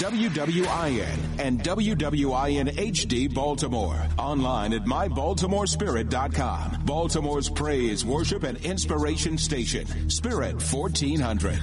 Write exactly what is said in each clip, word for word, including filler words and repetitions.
W W I N and W W I N H D Baltimore. Online at my baltimore spirit dot com. Baltimore's praise, worship, and inspiration station. Spirit fourteen hundred.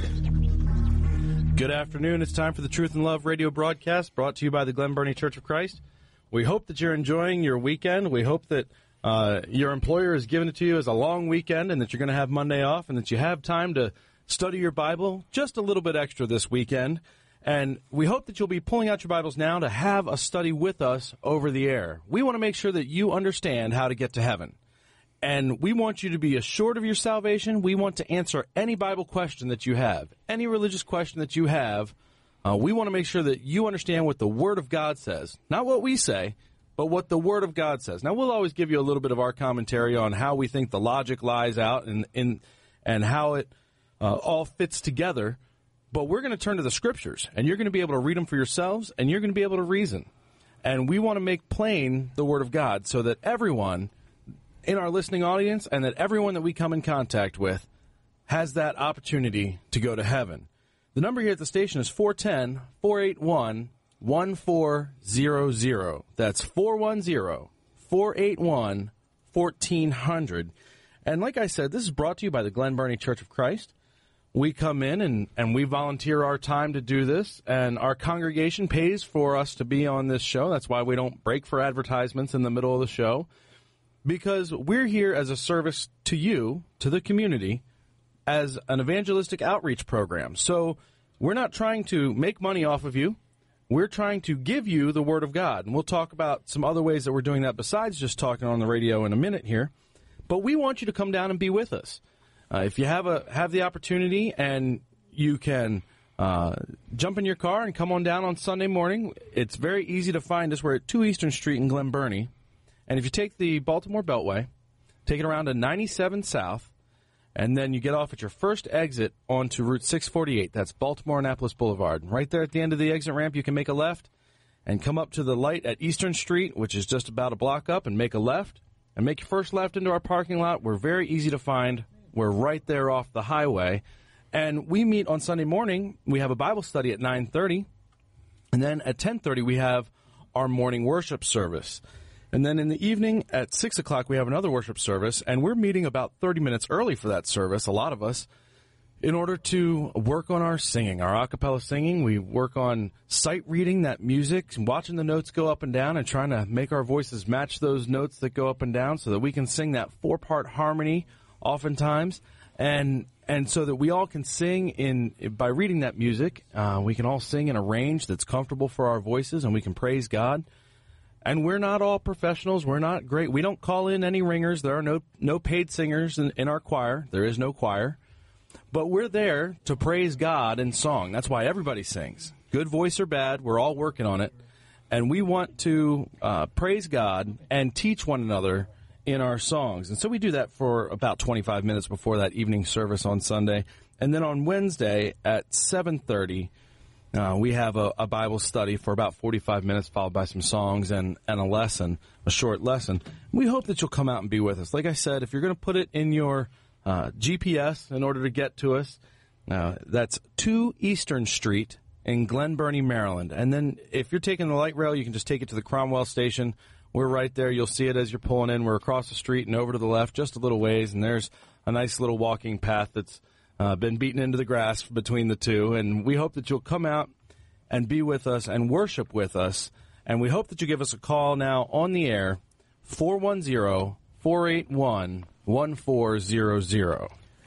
Good afternoon. It's time for the Truth and Love radio broadcast brought to you by the Glen Burnie Church of Christ. We hope that you're enjoying your weekend. We hope that uh, your employer has given it to you as a long weekend and that you're going to have Monday off and that you have time to study your Bible just a little bit extra this weekend. And we hope that you'll be pulling out your Bibles now to have a study with us over the air. We want to make sure that you understand how to get to heaven. And we want you to be assured of your salvation. We want to answer any Bible question that you have, any religious question that you have. Uh, we want to make sure that you understand what the Word of God says. Not what we say, but what the Word of God says. Now, we'll always give you a little bit of our commentary on how we think the logic lies out and, and, and how it uh, all fits together. But we're going to turn to the Scriptures, and you're going to be able to read them for yourselves, and you're going to be able to reason. And we want to make plain the Word of God so that everyone in our listening audience and that everyone that we come in contact with has that opportunity to go to heaven. The number here at the station is four one zero, four eight one, one four zero zero. That's four one zero, four eight one, one four zero zero. And like I said, this is brought to you by the Glen Burnie Church of Christ. We come in and, and we volunteer our time to do this, and our congregation pays for us to be on this show. That's why we don't break for advertisements in the middle of the show, because we're here as a service to you, to the community, as an evangelistic outreach program. So we're not trying to make money off of you. We're trying to give you the Word of God, and we'll talk about some other ways that we're doing that besides just talking on the radio in a minute here. But we want you to come down and be with us. Uh, if you have a have the opportunity and you can uh, jump in your car and come on down on Sunday morning, it's very easy to find us. We're at two Eastern Street in Glen Burnie. And if you take the Baltimore Beltway, take it around to ninety-seven South, and then you get off at your first exit onto Route six forty-eight. That's Baltimore-Annapolis Boulevard. And right there at the end of the exit ramp, you can make a left and come up to the light at Eastern Street, which is just about a block up, and make a left. And make your first left into our parking lot. We're very easy to find. We're right there off the highway. And we meet on Sunday morning. We have a Bible study at nine thirty. And then at ten thirty, we have our morning worship service. And then in the evening at six o'clock, we have another worship service. And we're meeting about thirty minutes early for that service, a lot of us, in order to work on our singing, our a cappella singing. We work on sight reading that music, watching the notes go up and down, and trying to make our voices match those notes that go up and down so that we can sing that four-part harmony oftentimes, and and so that we all can sing in by reading that music. Uh, we can all sing in a range that's comfortable for our voices, and we can praise God. And we're not all professionals. We're not great. We don't call in any ringers. There are no no paid singers in, in our choir. There is no choir. But we're there to praise God in song. That's why everybody sings. Good voice or bad, we're all working on it. And we want to uh, praise God and teach one another in our songs. And so we do that for about twenty-five minutes before that evening service on Sunday. And then on Wednesday at seven thirty, uh, we have a, a Bible study for about forty-five minutes, followed by some songs and, and a lesson, a short lesson. We hope that you'll come out and be with us. Like I said, if you're going to put it in your uh, G P S in order to get to us, uh, that's two Eastern Street in Glen Burnie, Maryland. And then if you're taking the light rail, you can just take it to the Cromwell station. We're right there. You'll see it as you're pulling in. We're across the street and over to the left just a little ways, and there's a nice little walking path that's uh, been beaten into the grass between the two. And we hope that you'll come out and be with us and worship with us. And we hope that you give us a call now on the air, four one zero, four eight one, one four zero zero.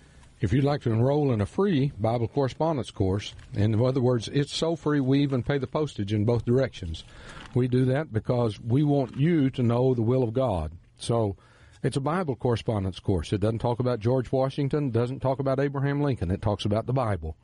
If you'd like to enroll in a free Bible correspondence course, in other words, it's so free we even pay the postage in both directions. We do that because we want you to know the will of God. So it's a Bible correspondence course. It doesn't talk about George Washington, doesn't talk about Abraham Lincoln. It talks about the Bible.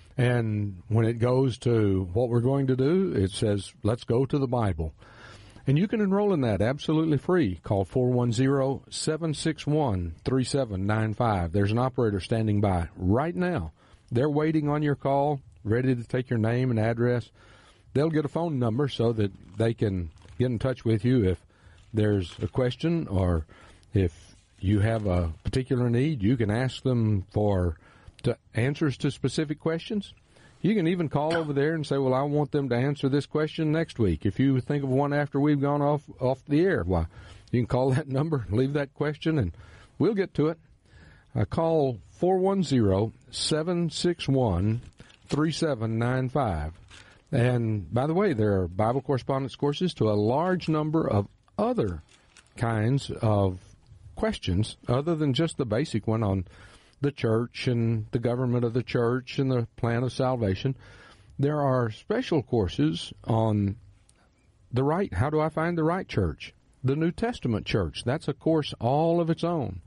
And when it goes to what we're going to do, it says, let's go to the Bible. And you can enroll in that absolutely free. Call four one zero, seven six one, three seven nine five. There's an operator standing by right now. They're waiting on your call, ready to take your name and address. They'll get a phone number so that they can get in touch with you if there's a question or if you have a particular need. You can ask them for to answers to specific questions. You can even call over there and say, well, I want them to answer this question next week. If you think of one after we've gone off, off the air, why, you can call that number, leave that question, and we'll get to it. Uh, call four one zero, seven six one, three seven nine five. And, by the way, there are Bible correspondence courses to a large number of other kinds of questions other than just the basic one on the church and the government of the church and the plan of salvation. There are special courses on the right, how do I find the right church? The New Testament church, that's a course all of its own.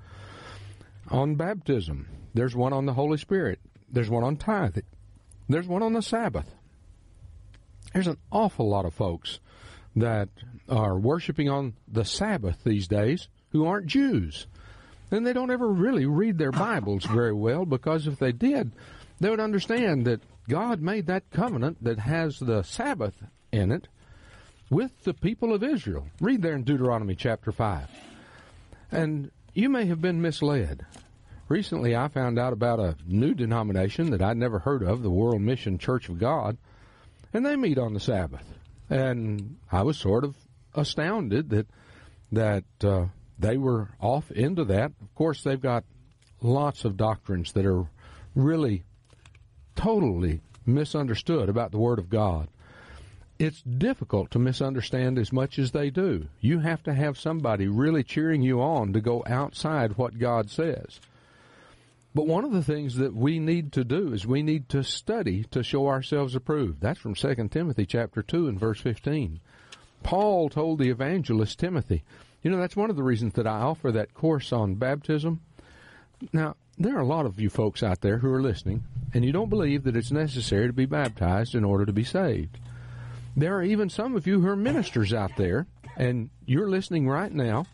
On baptism, there's one on the Holy Spirit. There's one on tithing. There's one on the Sabbath. There's an awful lot of folks that are worshiping on the Sabbath these days who aren't Jews. And they don't ever really read their Bibles very well, because if they did, they would understand that God made that covenant that has the Sabbath in it with the people of Israel. Read there in Deuteronomy chapter five. And you may have been misled. Recently I found out about a new denomination that I'd never heard of, the World Mission Church of God, and they meet on the Sabbath. And I was sort of astounded that that uh, they were off into that. Of course, they've got lots of doctrines that are really totally misunderstood about the Word of God. It's difficult to misunderstand as much as they do. You have to have somebody really cheering you on to go outside what God says. But one of the things that we need to do is we need to study to show ourselves approved. That's from Second Timothy chapter two and verse fifteen. Paul told the evangelist Timothy, you know, that's one of the reasons that I offer that course on baptism. Now, there are a lot of you folks out there who are listening, and you don't believe that it's necessary to be baptized in order to be saved. There are even some of you who are ministers out there, and you're listening right now,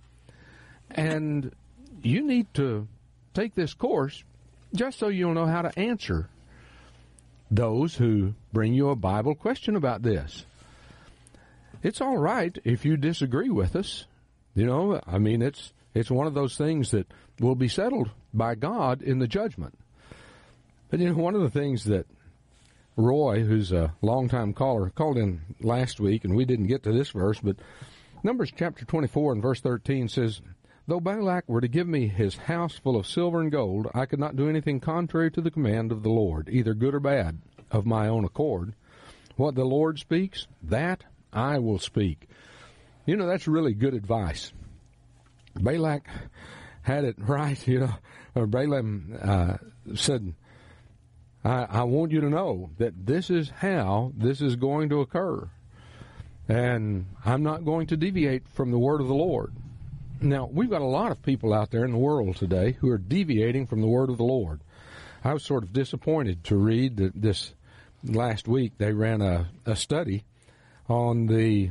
and you need to take this course just so you'll know how to answer those who bring you a Bible question about this. It's all right if you disagree with us. You know, I mean, it's it's one of those things that will be settled by God in the judgment. But, you know, one of the things that Roy, who's a longtime caller, called in last week, and we didn't get to this verse, but Numbers chapter twenty-four and verse thirteen says, though Balak were to give me his house full of silver and gold, I could not do anything contrary to the command of the Lord, either good or bad, of my own accord. What the Lord speaks, that I will speak. You know, that's really good advice. Balak had it right, you know. Or Balaam uh, said, I, I want you to know that this is how this is going to occur. And I'm not going to deviate from the word of the Lord. Now, we've got a lot of people out there in the world today who are deviating from the word of the Lord. I was sort of disappointed to read that this last week they ran a, a study on the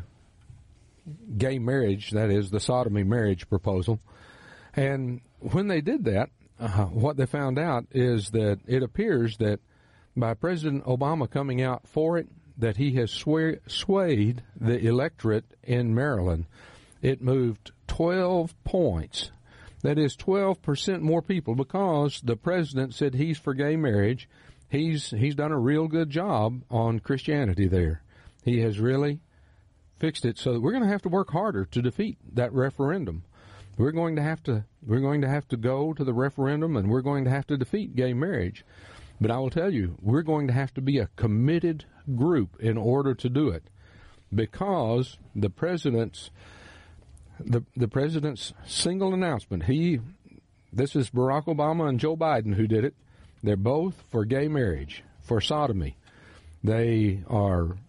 gay marriage, that is, the sodomy marriage proposal. And when they did that, uh, what they found out is that it appears that by President Obama coming out for it, that he has sway, swayed the electorate in Maryland. It moved twelve points. That is twelve percent more people, because the president said he's for gay marriage. He's he's done a real good job on Christianity there. He has really fixed it so that we're going to have to work harder to defeat that referendum. We're going to have to we're going to have to go to the referendum, and we're going to have to defeat gay marriage. But I will tell you, we're going to have to be a committed group in order to do it, because the president's the the president's single announcement, he this is Barack Obama and Joe Biden who did it. They're both for gay marriage, for sodomy. They are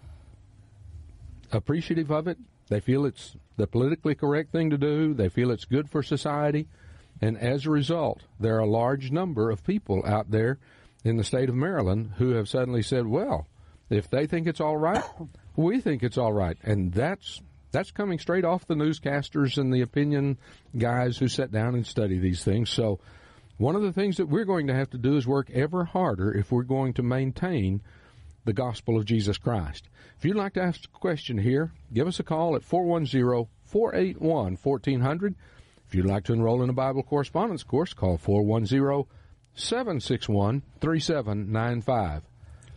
appreciative of it. They feel it's the politically correct thing to do. They feel it's good for society. And as a result, there are a large number of people out there in the state of Maryland who have suddenly said, well, if they think it's all right, we think it's all right. And that's that's coming straight off the newscasters and the opinion guys who sit down and study these things. So one of the things that we're going to have to do is work ever harder if we're going to maintain the gospel of Jesus Christ. If you'd like to ask a question here, give us a call at four one zero, four eight one, one four zero zero. If you'd like to enroll in a Bible correspondence course, call four one zero, seven six one, three seven nine five.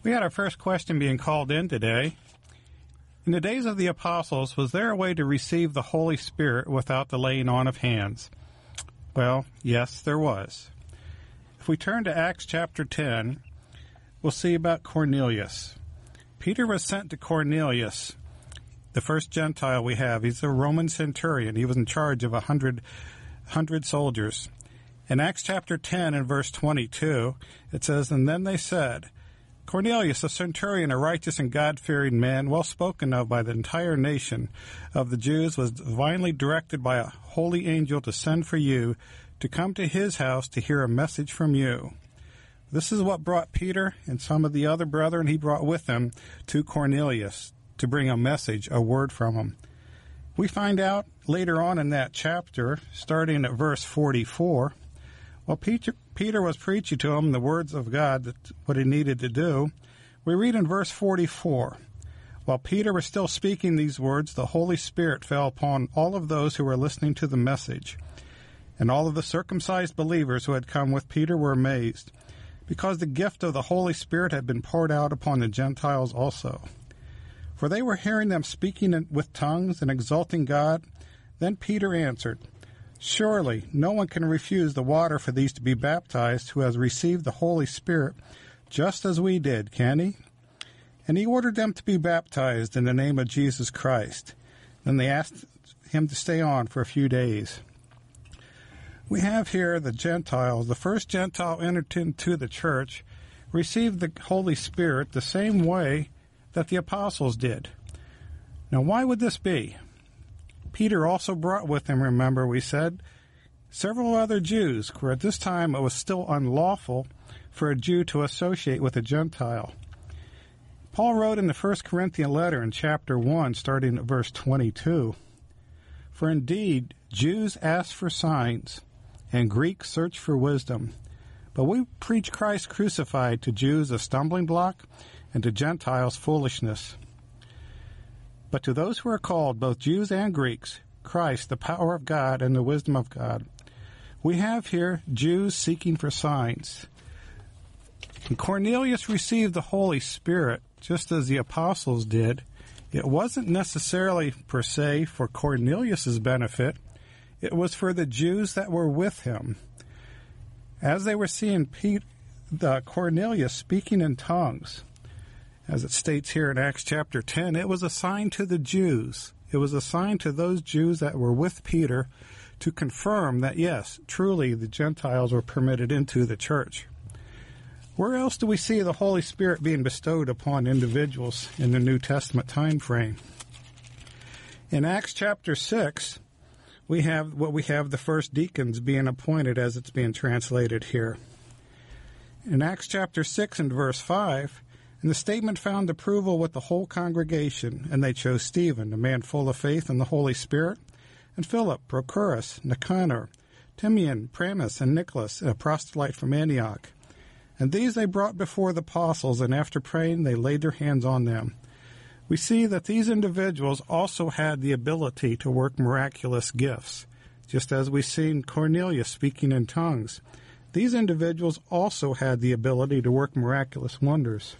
We had our first question being called in today. In the days of the apostles, was there a way to receive the Holy Spirit without the laying on of hands? Well, yes, there was. If we turn to Acts chapter ten, we'll see about Cornelius. Peter was sent to Cornelius, the first Gentile we have. He's a Roman centurion. He was in charge of a hundred, hundred soldiers. In Acts chapter ten and verse twenty-two, it says, "And then they said, Cornelius, a centurion, a righteous and God-fearing man, well spoken of by the entire nation of the Jews, was divinely directed by a holy angel to send for you to come to his house to hear a message from you." This is what brought Peter and some of the other brethren he brought with him to Cornelius to bring a message, a word from him. We find out later on in that chapter, starting at verse forty-four, while Peter, Peter was preaching to him the words of God, that what he needed to do, we read in verse forty-four, "While Peter was still speaking these words, the Holy Spirit fell upon all of those who were listening to the message. And all of the circumcised believers who had come with Peter were amazed, because the gift of the Holy Spirit had been poured out upon the Gentiles also. For they were hearing them speaking with tongues and exalting God. Then Peter answered, 'Surely no one can refuse the water for these to be baptized who has received the Holy Spirit, just as we did, can he?' And he ordered them to be baptized in the name of Jesus Christ. Then they asked him to stay on for a few days." We have here the Gentiles, the first Gentile entered into the church, received the Holy Spirit the same way that the apostles did. Now, why would this be? Peter also brought with him, remember we said, several other Jews, for at this time it was still unlawful for a Jew to associate with a Gentile. Paul wrote in the First Corinthians letter in chapter one, starting at verse twenty-two, "For indeed Jews ask for signs, and Greeks search for wisdom. But we preach Christ crucified, to Jews a stumbling block, and to Gentiles foolishness. But to those who are called, both Jews and Greeks, Christ, the power of God and the wisdom of God." We have here Jews seeking for signs. And Cornelius received the Holy Spirit just as the apostles did. It wasn't necessarily per se for Cornelius's benefit. It was for the Jews that were with him. As they were seeing Pete, the Cornelius speaking in tongues, as it states here in Acts chapter ten, it was a sign to the Jews. It was a sign to those Jews that were with Peter to confirm that, yes, truly the Gentiles were permitted into the church. Where else do we see the Holy Spirit being bestowed upon individuals in the New Testament time frame? In Acts chapter six, we have what we have the first deacons being appointed, as it's being translated here. In Acts chapter six and verse five, "And the statement found approval with the whole congregation, and they chose Stephen, a man full of faith and the Holy Spirit, and Philip, Prochorus, Nicanor, Timian, Pramus, and Nicholas, a proselyte from Antioch. And these they brought before the apostles, and after praying they laid their hands on them." We see that these individuals also had the ability to work miraculous gifts, just as we've seen Cornelius speaking in tongues. These individuals also had the ability to work miraculous wonders.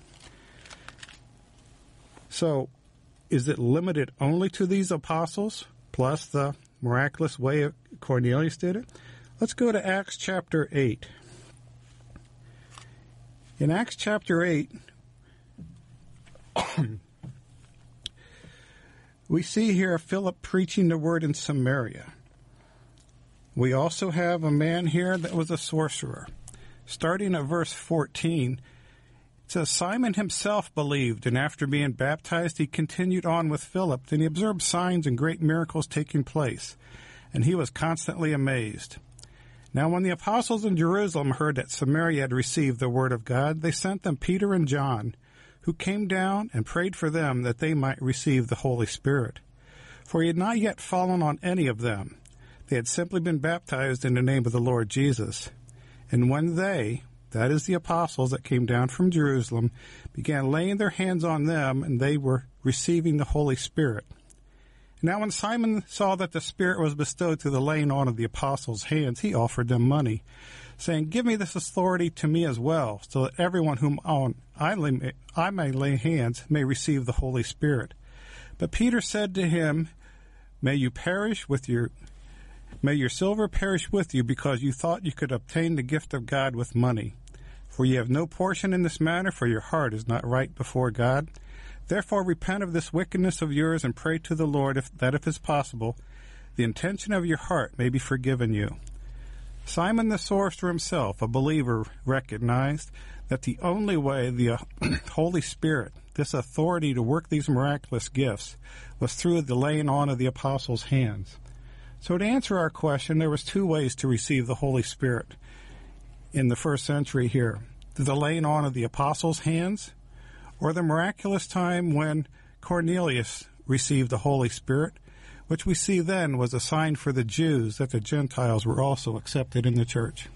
So, is it limited only to these apostles, plus the miraculous way Cornelius did it? Let's go to Acts chapter eight. In Acts chapter eight, we see here Philip preaching the word in Samaria. We also have a man here that was a sorcerer. Starting at verse fourteen, it says, "Simon himself believed, and after being baptized, he continued on with Philip. Then he observed signs and great miracles taking place, and he was constantly amazed. Now when the apostles in Jerusalem heard that Samaria had received the word of God, they sent them Peter and John, who came down and prayed for them that they might receive the Holy Spirit. For he had not yet fallen on any of them. They had simply been baptized in the name of the Lord Jesus. And when they, that is the apostles that came down from Jerusalem, began laying their hands on them, and they were receiving the Holy Spirit. Now when Simon saw that the Spirit was bestowed through the laying on of the apostles' hands, he offered them money, saying, "Give me this authority to me as well, so that everyone whom on I, lay, I may lay hands may receive the Holy Spirit." But Peter said to him, May you perish with your, may your silver perish with you, because you thought you could obtain the gift of God with money. For ye have no portion in this matter, for your heart is not right before God. Therefore repent of this wickedness of yours, and pray to the Lord if, that if it is possible, the intention of your heart may be forgiven you. Simon the sorcerer himself, a believer, recognized that the only way the uh, Holy Spirit, this authority to work these miraculous gifts, was through the laying on of the apostles' hands. So to answer our question, there was two ways to receive the Holy Spirit in the first century here: the laying on of the apostles' hands, or the miraculous time when Cornelius received the Holy Spirit, which we see then was a sign for the Jews that the Gentiles were also accepted in the church.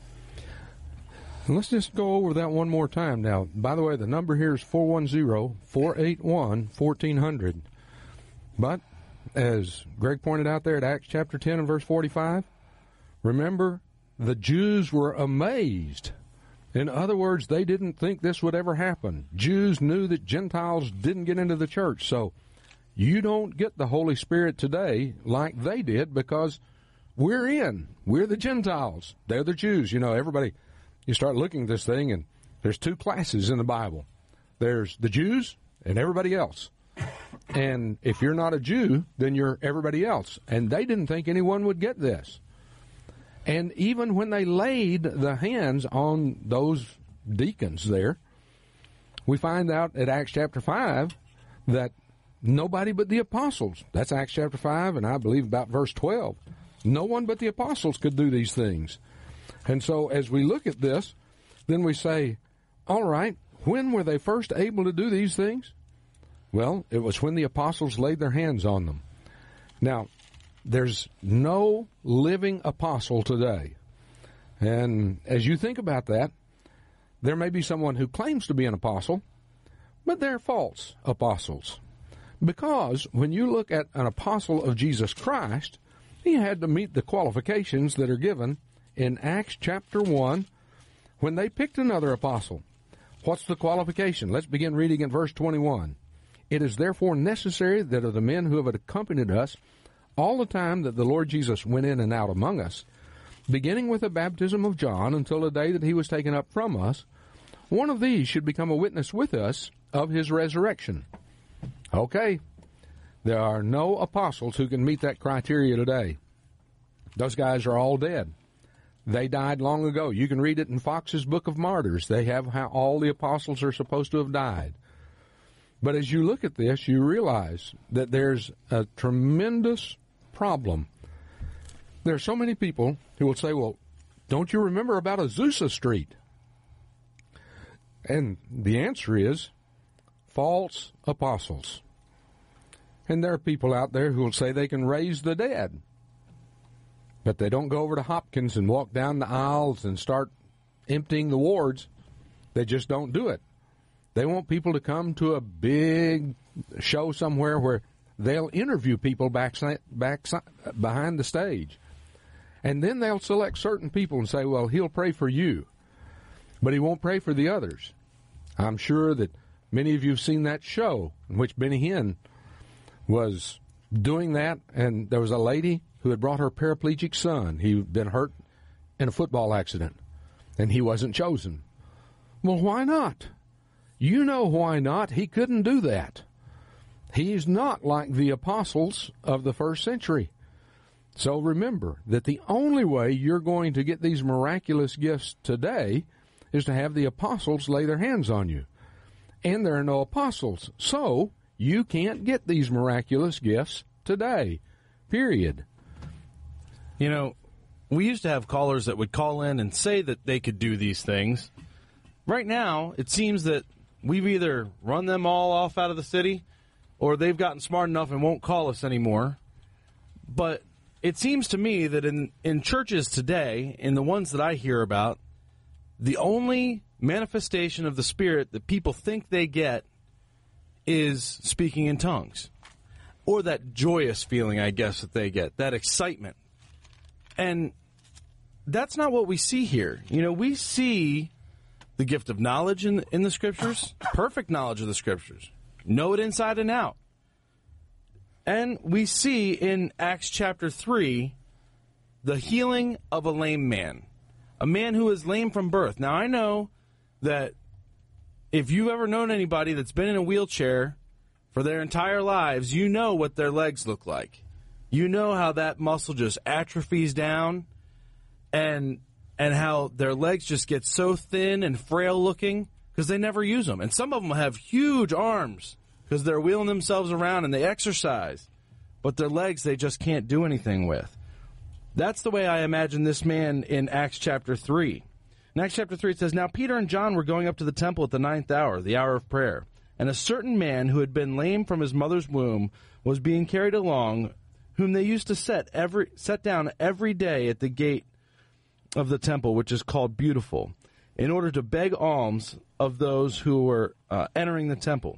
Let's just go over that one more time now. By the way, the number here is four one zero, four eight one, one four zero zero. But, as Greg pointed out there at Acts chapter ten and verse forty-five, remember, the Jews were amazed. In other words, they didn't think this would ever happen. Jews knew that Gentiles didn't get into the church, so you don't get the Holy Spirit today like they did, because we're in. We're the Gentiles. They're the Jews. You know, everybody, you start looking at this thing, and there's two classes in the Bible. There's the Jews and everybody else. And if you're not a Jew, then you're everybody else. And they didn't think anyone would get this. And even when they laid the hands on those deacons there, we find out at Acts chapter five that nobody but the apostles, that's Acts chapter five, and I believe about verse twelve, no one but the apostles could do these things. And so as we look at this, then we say, all right, when were they first able to do these things? Well, it was when the apostles laid their hands on them. Now, there's no living apostle today. And as you think about that, there may be someone who claims to be an apostle, but they're false apostles. Because when you look at an apostle of Jesus Christ, he had to meet the qualifications that are given in Acts chapter one when they picked another apostle. What's the qualification? Let's begin reading in verse twenty-one. It is therefore necessary that of the men who have accompanied us all the time that the Lord Jesus went in and out among us, beginning with the baptism of John until the day that he was taken up from us, one of these should become a witness with us of his resurrection. Okay, there are no apostles who can meet that criteria today. Those guys are all dead. They died long ago. You can read it in Fox's Book of Martyrs. They have how all the apostles are supposed to have died. But as you look at this, you realize that there's a tremendous problem. There are so many people who will say, well, don't you remember about Azusa Street? And the answer is false apostles. And there are people out there who will say they can raise the dead. But they don't go over to Hopkins and walk down the aisles and start emptying the wards. They just don't do it. They want people to come to a big show somewhere where they'll interview people back, back behind the stage. And then they'll select certain people and say, well, he'll pray for you, but he won't pray for the others. I'm sure that many of you have seen that show in which Benny Hinn was doing that, and there was a lady who had brought her paraplegic son. He'd been hurt in a football accident, and he wasn't chosen. Well, why not? You know why not. He couldn't do that. He's not like the apostles of the first century. So remember that the only way you're going to get these miraculous gifts today is to have the apostles lay their hands on you. And there are no apostles, so you can't get these miraculous gifts today, period. You know, we used to have callers that would call in and say that they could do these things. Right now, it seems that we've either run them all off out of the city or they've gotten smart enough and won't call us anymore. But it seems to me that in, in churches today, in the ones that I hear about, the only manifestation of the Spirit that people think they get is speaking in tongues. or that joyous feeling, I guess, that they get, that excitement. And that's not what we see here. You know, we see the gift of knowledge in, in the Scriptures, perfect knowledge of the Scriptures, know it inside and out. And we see in Acts chapter three the healing of a lame man, a man who is lame from birth. Now, I know that if you've ever known anybody that's been in a wheelchair for their entire lives, you know what their legs look like. You know how that muscle just atrophies down and and how their legs just get so thin and frail looking because they never use them. And some of them have huge arms because they're wheeling themselves around and they exercise. But their legs they just can't do anything with. That's the way I imagine this man in Acts chapter three. In Acts chapter three, it says, "Now Peter and John were going up to the temple at the ninth hour, the hour of prayer. And a certain man who had been lame from his mother's womb was being carried along, whom they used to set every set down every day at the gate of the temple, which is called Beautiful, in order to beg alms of those who were uh, entering the temple.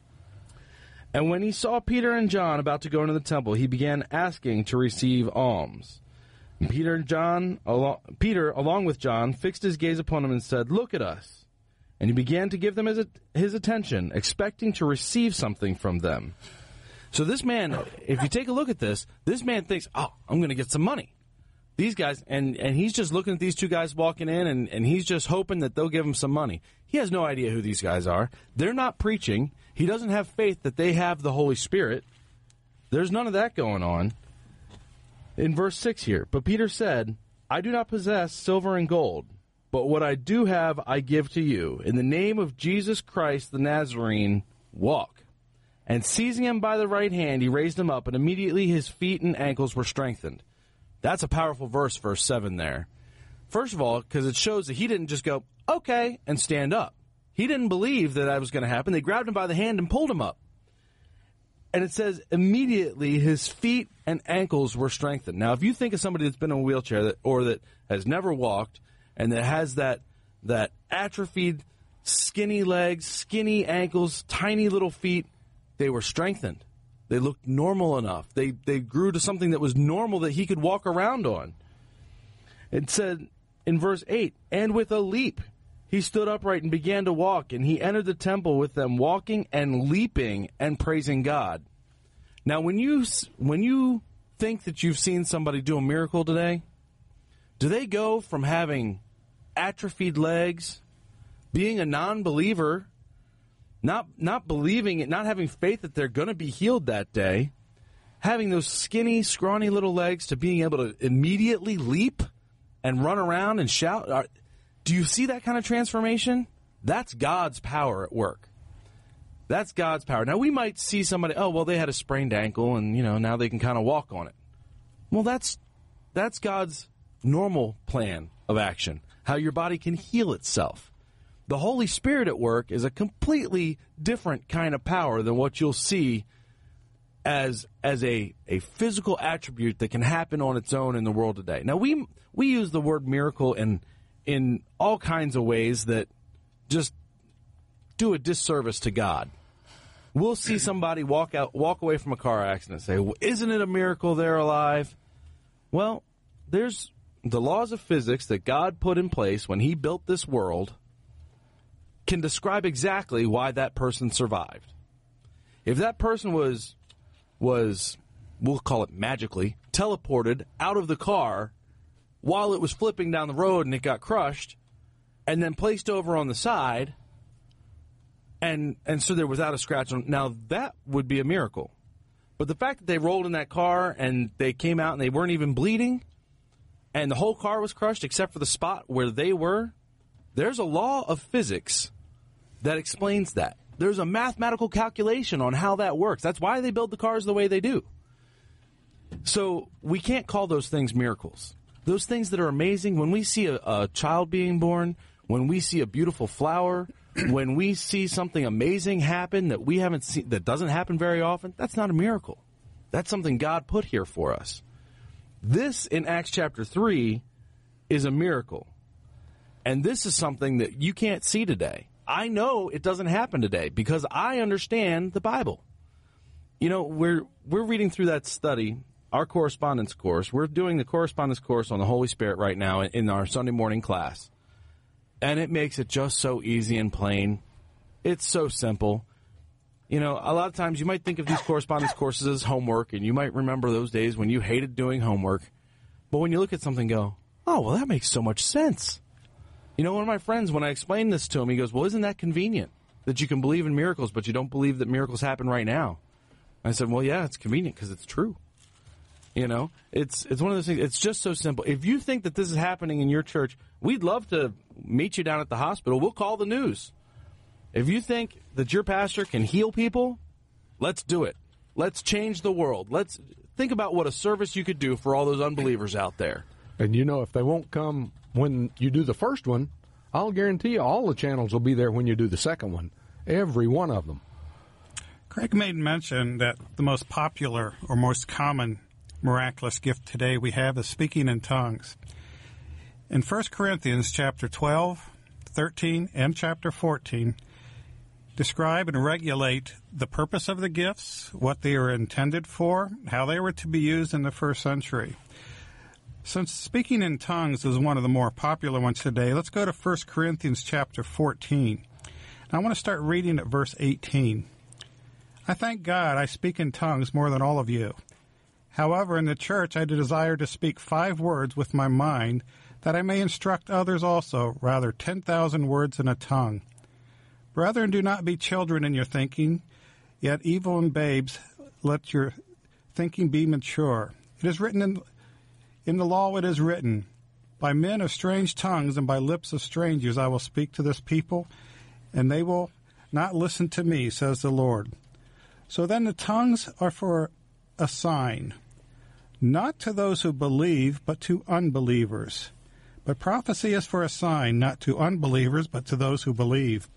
And when he saw Peter and John about to go into the temple, he began asking to receive alms. And Peter and John, al- Peter, along with John, fixed his gaze upon him and said, 'Look at us.' And he began to give them his, his attention, expecting to receive something from them." So this man, if you take a look at this, this man thinks, "Oh, I'm going to get some money." These guys, and, and he's just looking at these two guys walking in, and, and he's just hoping that they'll give him some money. He has no idea who these guys are. They're not preaching. He doesn't have faith that they have the Holy Spirit. There's none of that going on. In verse six here, "But Peter said, 'I do not possess silver and gold, but what I do have I give to you. In the name of Jesus Christ the Nazarene, walk.' And seizing him by the right hand, he raised him up, and immediately his feet and ankles were strengthened." That's a powerful verse, verse seven there. First of all, because it shows that he didn't just go, "Okay," and stand up. He didn't believe that that was going to happen. They grabbed him by the hand and pulled him up. And it says, immediately his feet and ankles were strengthened. Now, if you think of somebody that's been in a wheelchair that, or that has never walked and that has that that atrophied, skinny legs, skinny ankles, tiny little feet, they were strengthened. They looked normal enough. They they grew to something that was normal that he could walk around on. It said in verse eight, "And with a leap he stood upright and began to walk, and he entered the temple with them, walking and leaping and praising God." Now, when you when you think that you've seen somebody do a miracle today, do they go from having atrophied legs, being a non-believer, Not not believing it, not having faith that they're going to be healed that day, having those skinny, scrawny little legs, to being able to immediately leap and run around and shout? Are, do you see that kind of transformation? That's God's power at work. That's God's power. Now, we might see somebody, oh, well, they had a sprained ankle, and, you know, now they can kind of walk on it. Well, that's that's God's normal plan of action, how your body can heal itself. The Holy Spirit at work is a completely different kind of power than what you'll see as as a, a physical attribute that can happen on its own in the world today. Now, we we use the word miracle in in all kinds of ways that just do a disservice to God. We'll see somebody walk out, walk away from a car accident and say, well, "Isn't it a miracle they're alive?" Well, there's the laws of physics that God put in place when he built this world can describe exactly why that person survived. If that person was, was, we'll call it magically, teleported out of the car while it was flipping down the road and it got crushed, and then placed over on the side, and and so there was without a scratch on, now that would be a miracle. But the fact that they rolled in that car and they came out and they weren't even bleeding, and the whole car was crushed except for the spot where they were, there's a law of physics that explains that. There's a mathematical calculation on how that works. That's why they build the cars the way they do. So we can't call those things miracles. Those things that are amazing, when we see a, a child being born, when we see a beautiful flower, when we see something amazing happen that we haven't seen, that doesn't happen very often, that's not a miracle. That's something God put here for us. This, in Acts chapter three, is a miracle. And this is something that you can't see today. I know it doesn't happen today because I understand the Bible. you know, we're we're reading through that study, our correspondence course. We're doing the correspondence course on the Holy Spirit right now in, in our Sunday morning class. And it makes it just so easy and plain. It's so simple. You know, a lot of times you might think of these correspondence courses as homework, and you might remember those days when you hated doing homework. But when you look at something and go, oh, well, that makes so much sense. You know, one of my friends, when I explained this to him, he goes, well, isn't that convenient that you can believe in miracles, but you don't believe that miracles happen right now? I said, well, yeah, it's convenient because it's true. You know, it's it's one of those things. It's just so simple. If you think that this is happening in your church, we'd love to meet you down at the hospital. We'll call the news. If you think that your pastor can heal people, let's do it. Let's change the world. Let's think about what a service you could do for all those unbelievers out there. And, you know, if they won't come when you do the first one, I'll guarantee you all the channels will be there when you do the second one. Every one of them. Craig made mention that the most popular or most common miraculous gift today we have is speaking in tongues. In First Corinthians chapter twelve, thirteen, and chapter fourteen, describe and regulate the purpose of the gifts, what they are intended for, how they were to be used in the first century. Since speaking in tongues is one of the more popular ones today, let's go to First Corinthians chapter fourteen. I want to start reading at verse eighteen. I thank God I speak in tongues more than all of you. However, in the church I desire to speak five words with my mind, that I may instruct others also, rather ten thousand words in a tongue. Brethren, do not be children in your thinking, yet evil and babes, let your thinking be mature. It is written in, in the law, it is written, by men of strange tongues and by lips of strangers I will speak to this people, and they will not listen to me, says the Lord. So then the tongues are for a sign, not to those who believe, but to unbelievers. But prophecy is for a sign, not to unbelievers, but to those who believe.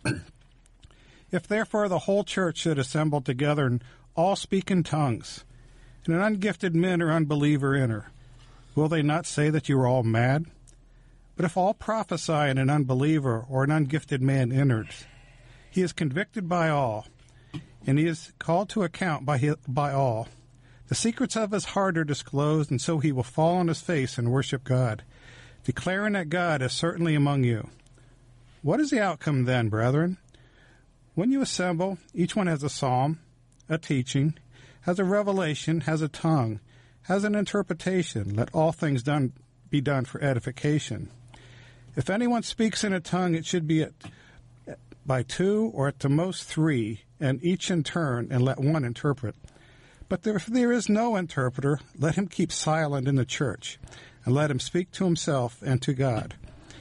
If therefore the whole church should assemble together and all speak in tongues, and an ungifted man or unbeliever enter, will they not say that you are all mad? But if all prophesy and an unbeliever or an ungifted man enters, he is convicted by all, and he is called to account by his, by all. The secrets of his heart are disclosed, and so he will fall on his face and worship God, declaring that God is certainly among you. What is the outcome then, brethren? When you assemble, each one has a psalm, a teaching, has a revelation, has a tongue, has an interpretation. Let all things done be done for edification. If anyone speaks in a tongue, it should be at, by two or at the most three, and each in turn, and let one interpret. But if there is no interpreter, let him keep silent in the church, and let him speak to himself and to God.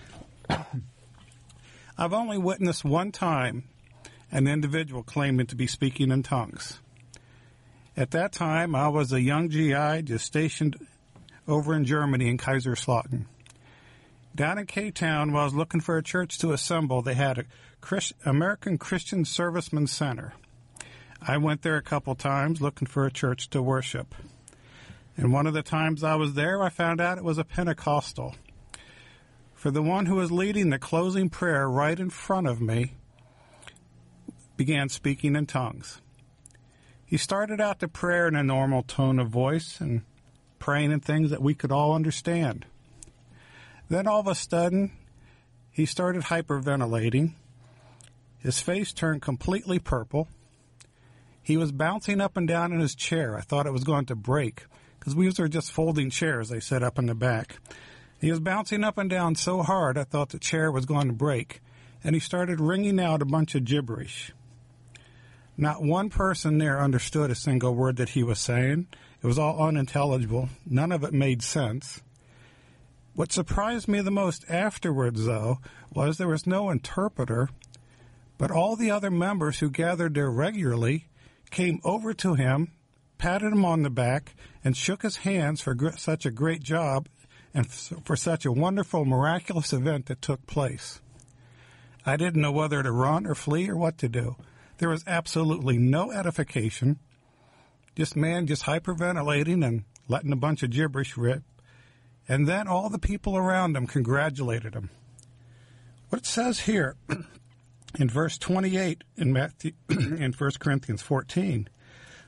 I've only witnessed one time an individual claiming to be speaking in tongues. At that time, I was a young G I just stationed over in Germany in Kaiserslautern. Down in K-Town, while I was looking for a church to assemble, they had a Christ- American Christian Servicemen Center. I went there a couple times looking for a church to worship. And one of the times I was there, I found out it was a Pentecostal. For the one who was leading the closing prayer right in front of me began speaking in tongues. He started out the prayer in a normal tone of voice and praying in things that we could all understand. Then all of a sudden, he started hyperventilating. His face turned completely purple. He was bouncing up and down in his chair. I thought it was going to break, because we were just folding chairs, they set up in the back. He was bouncing up and down so hard, I thought the chair was going to break. And he started ringing out a bunch of gibberish. Not one person there understood a single word that he was saying. It was all unintelligible. None of it made sense. What surprised me the most afterwards, though, was there was no interpreter, but all the other members who gathered there regularly came over to him, patted him on the back, and shook his hands for gr- such a great job and f- for such a wonderful, miraculous event that took place. I didn't know whether to run or flee or what to do. There was absolutely no edification. This man just hyperventilating and letting a bunch of gibberish rip. And then all the people around him congratulated him. What it says here in verse twenty-eight in Matthew, in First Corinthians fourteen,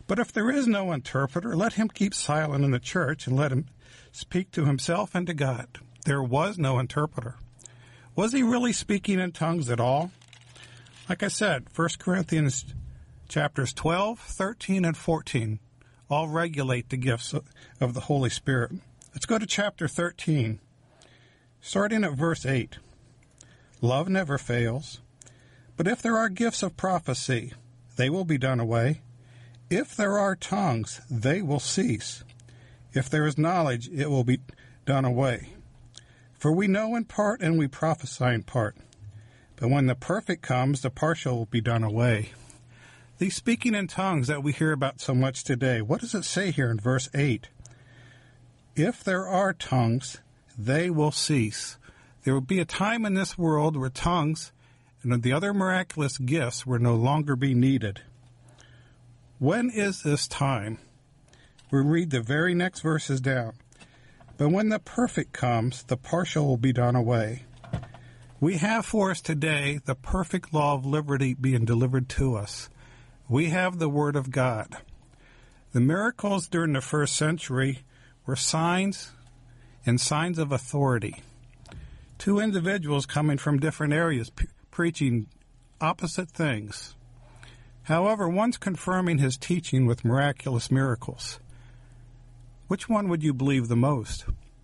But if there is no interpreter, let him keep silent in the church and let him speak to himself and to God. There was no interpreter. Was he really speaking in tongues at all? Like I said, First Corinthians chapters twelve, thirteen, and fourteen all regulate the gifts of the Holy Spirit. Let's go to chapter thirteen, starting at verse eight. Love never fails, but if there are gifts of prophecy, they will be done away. If there are tongues, they will cease. If there is knowledge, it will be done away. For we know in part and we prophesy in part. But when the perfect comes, the partial will be done away. These speaking in tongues that we hear about so much today, what does it say here in verse eight? If there are tongues, they will cease. There will be a time in this world where tongues and the other miraculous gifts will no longer be needed. When is this time? We read the very next verses down. But when the perfect comes, the partial will be done away. We have for us today the perfect law of liberty being delivered to us. We have the Word of God. The miracles during the first century were signs and signs of authority. Two individuals coming from different areas pre- preaching opposite things. However, one's confirming his teaching with miraculous miracles. Which one would you believe the most?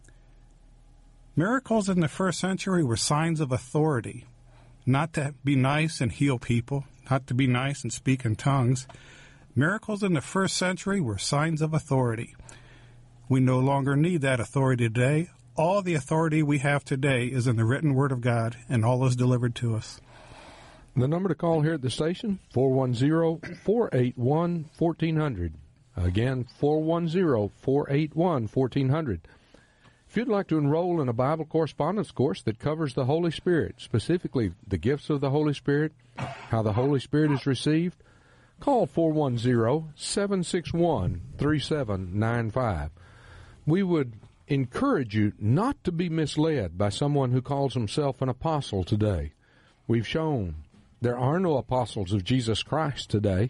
Miracles in the first century were signs of authority, not to be nice and heal people, not to be nice and speak in tongues. Miracles in the first century were signs of authority. We no longer need that authority today. All the authority we have today is in the written Word of God, and all is delivered to us. The number to call here at the station, four one zero, four eight one, one four zero zero. Again, four one zero, four eight one, one four zero zero. If you'd like to enroll in a Bible correspondence course that covers the Holy Spirit, specifically the gifts of the Holy Spirit, how the Holy Spirit is received, call four one zero, seven six one, three seven nine five. We would encourage you not to be misled by someone who calls himself an apostle today. We've shown there are no apostles of Jesus Christ today.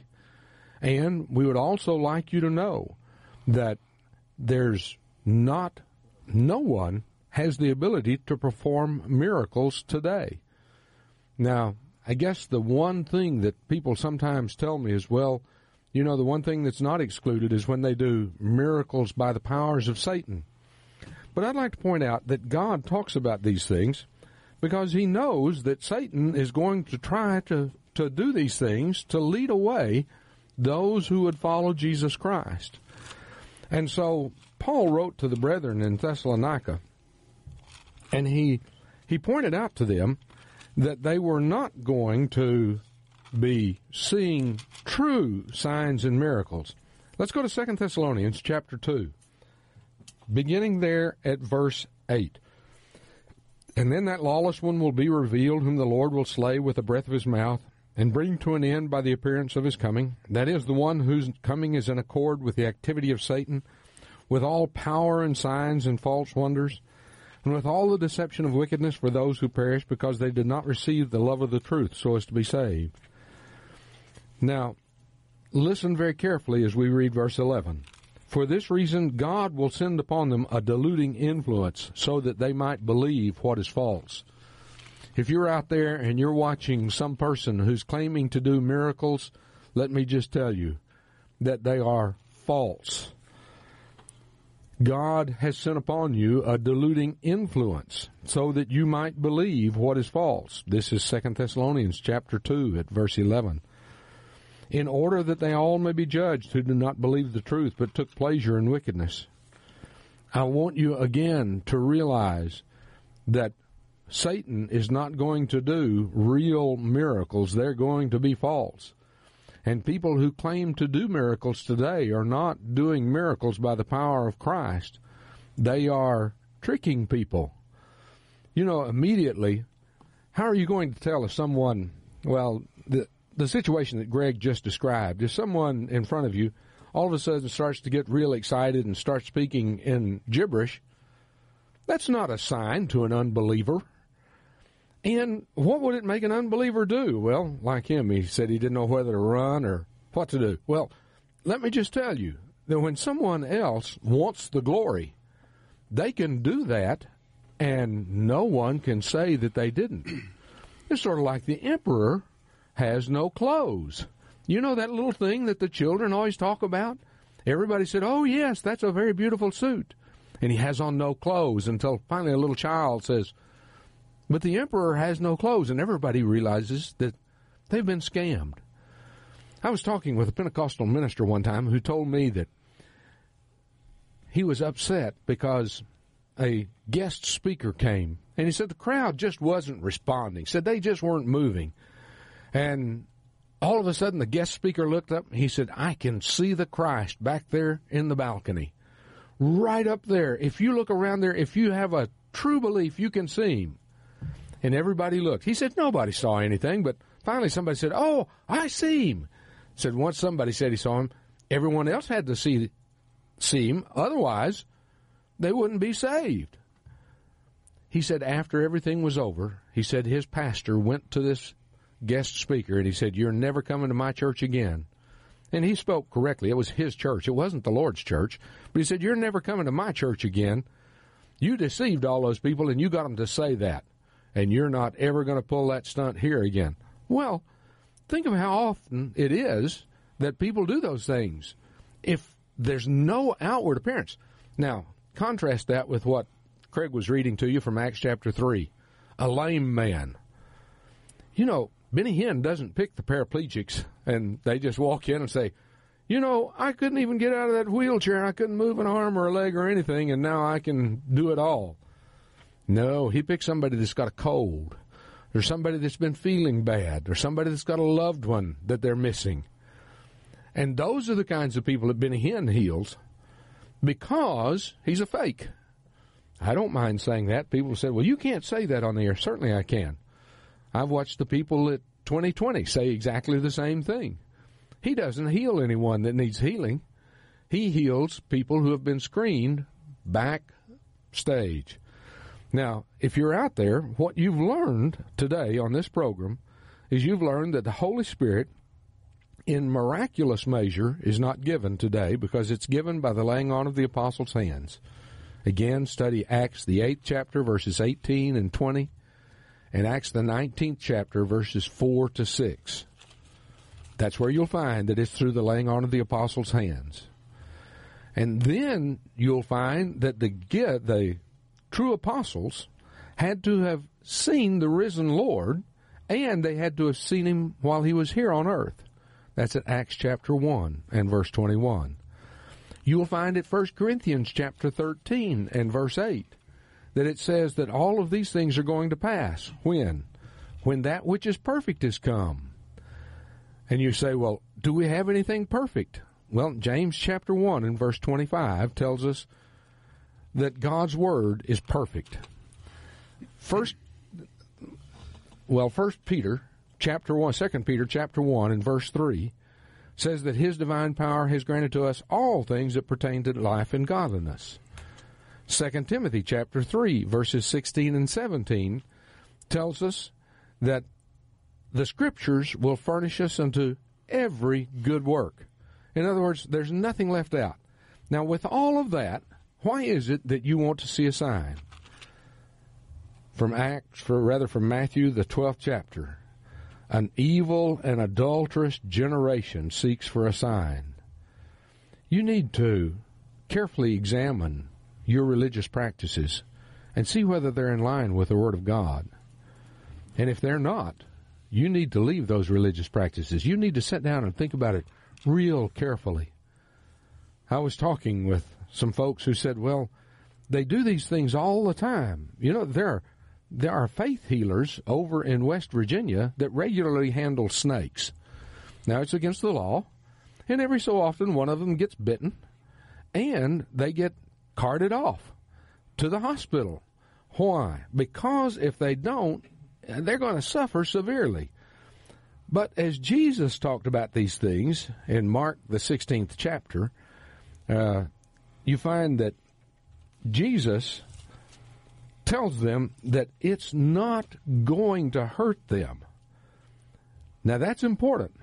And we would also like you to know that there's not, no one has the ability to perform miracles today. Now, I guess the one thing that people sometimes tell me is, well, you know, the one thing that's not excluded is when they do miracles by the powers of Satan. But I'd like to point out that God talks about these things because he knows that Satan is going to try to, to do these things to lead away those who would follow Jesus Christ. And so Paul wrote to the brethren in Thessalonica, and he he pointed out to them that they were not going to be seeing true signs and miracles. Let's go to Second Thessalonians chapter two, beginning there at verse eight. And then that lawless one will be revealed, whom the Lord will slay with the breath of his mouth, and bring to an end by the appearance of his coming. That is, the one whose coming is in accord with the activity of Satan, with all power and signs and false wonders, and with all the deception of wickedness for those who perish, because they did not receive the love of the truth so as to be saved. Now, listen very carefully as we read verse eleven. For this reason, God will send upon them a deluding influence, so that they might believe what is false. If you're out there and you're watching some person who's claiming to do miracles, let me just tell you that they are false. God has sent upon you a deluding influence so that you might believe what is false. This is Second Thessalonians chapter two at verse eleven. In order that they all may be judged who do not believe the truth but took pleasure in wickedness. I want you again to realize that Satan is not going to do real miracles. They're going to be false. And people who claim to do miracles today are not doing miracles by the power of Christ. They are tricking people. You know, immediately, how are you going to tell if someone, well, the, the situation that Greg just described, if someone in front of you all of a sudden starts to get real excited and starts speaking in gibberish, that's not a sign to an unbeliever. And what would it make an unbeliever do? Well, like him, he said he didn't know whether to run or what to do. Well, let me just tell you that when someone else wants the glory, they can do that, and no one can say that they didn't. It's sort of like the emperor has no clothes. You know that little thing that the children always talk about? Everybody said, oh, yes, that's a very beautiful suit. And he has on no clothes until finally a little child says, but the emperor has no clothes. And everybody realizes that they've been scammed. I was talking with a Pentecostal minister one time who told me that he was upset because a guest speaker came. And he said the crowd just wasn't responding. He said they just weren't moving. And all of a sudden the guest speaker looked up and he said, I can see the Christ back there in the balcony. Right up there. If you look around there, if you have a true belief, you can see him. And everybody looked. He said nobody saw anything, but finally somebody said, oh, I see him. He said once somebody said he saw him, everyone else had to see, see him. Otherwise, they wouldn't be saved. He said after everything was over, he said his pastor went to this guest speaker and he said, you're never coming to my church again. And he spoke correctly. It was his church. It wasn't the Lord's church. But he said, you're never coming to my church again. You deceived all those people, and you got them to say that. And you're not ever going to pull that stunt here again. Well, think of how often it is that people do those things. If there's no outward appearance. Now, contrast that with what Craig was reading to you from Acts chapter three. A lame man. You know, Benny Hinn doesn't pick the paraplegics, and they just walk in and say, you know, I couldn't even get out of that wheelchair. I couldn't move an arm or a leg or anything, and now I can do it all. No, he picks somebody that's got a cold, or somebody that's been feeling bad, or somebody that's got a loved one that they're missing. And those are the kinds of people that Benny Hinn heals because he's a fake. I don't mind saying that. People said, well, you can't say that on the air. Certainly I can. I've watched the people at twenty twenty say exactly the same thing. He doesn't heal anyone that needs healing. He heals people who have been screened backstage. Now, if you're out there, what you've learned today on this program is you've learned that the Holy Spirit, in miraculous measure, is not given today because it's given by the laying on of the apostles' hands. Again, study Acts, the eighth chapter, verses eighteen and twenty. And Acts, the nineteenth chapter, verses four to six. That's where you'll find that it's through the laying on of the apostles' hands. And then you'll find that the, the true apostles had to have seen the risen Lord, and they had to have seen him while he was here on earth. That's at Acts chapter one and verse twenty-one. You'll find at First Corinthians chapter thirteen and verse eight. That it says that all of these things are going to pass. When? When that which is perfect is come. And you say, well, do we have anything perfect? Well, James chapter one and verse twenty-five tells us that God's word is perfect. First, well, First Peter chapter one, Second Peter chapter one and verse three says that his divine power has granted to us all things that pertain to life and godliness. Second Timothy chapter three, verses sixteen and seventeen tells us that the Scriptures will furnish us unto every good work. In other words, there's nothing left out. Now, with all of that, why is it that you want to see a sign? From Acts, for rather from Matthew, the twelfth chapter, an evil and adulterous generation seeks for a sign. You need to carefully examine your religious practices and see whether they're in line with the Word of God. And if they're not, you need to leave those religious practices. You need to sit down and think about it real carefully. I was talking with some folks who said, well, they do these things all the time. You know, there are, there are faith healers over in West Virginia that regularly handle snakes. Now, it's against the law, and every so often one of them gets bitten, and they get carted off to the hospital. Why? Because if they don't, they're going to suffer severely. But as Jesus talked about these things in Mark, the sixteenth chapter, uh, you find that Jesus tells them that it's not going to hurt them. Now, that's important